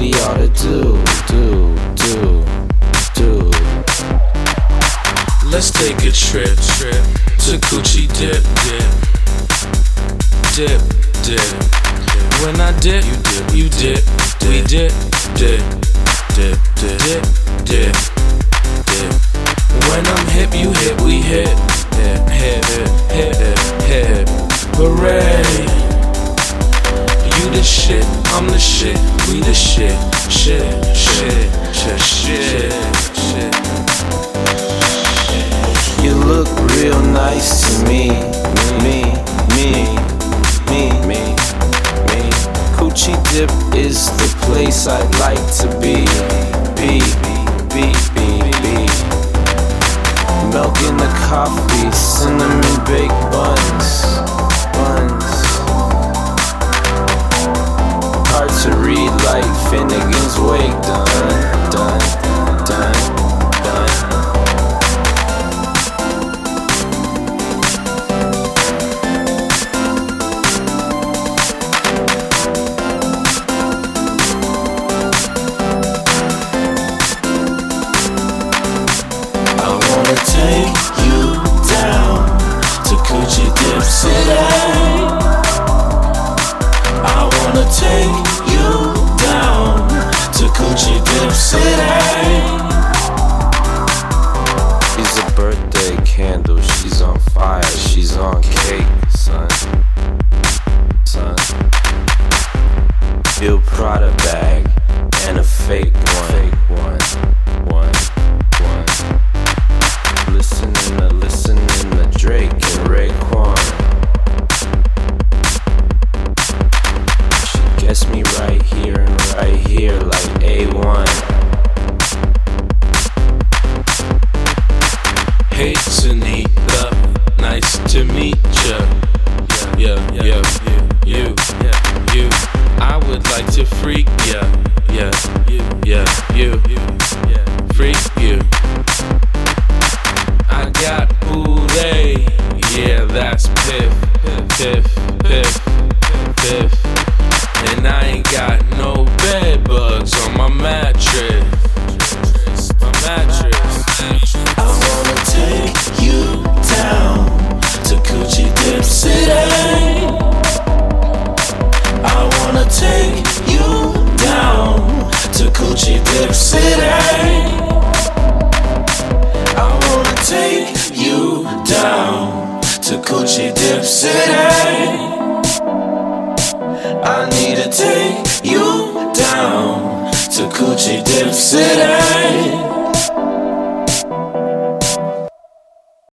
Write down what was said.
he ought to do. Let's take a trip to Coochie Dip. When I dip, you dip. We dip. When I'm hip, you hip. We hip. Hooray! You the shit, I'm the shit. We the shit. You look real nice to me. Coochie Dip is the place I'd like to be. Milk in the coffee, cinnamon baked buns. Hard to read like Finnegan's Wake. Done. Take you down to Coochie Dip City. I wanna take you down to Coochie Dip City. She's a birthday candle, she's on fire, she's on cake, son. Bill Prada bag and a fake one. Listening to Drake and Raekwon. She gets me right here like A1. Hey Sunita, nice to meet ya. You. I would like to freak ya. You. Freak you. I got booty, yeah, that's piff. And I ain't got no bed bugs on my mattress. I wanna take you down to Coochie Dip City. I wanna take you down to Coochie Dip City. I wanna take you down to Coochie Dip City. I need to take you down to Coochie Dip City.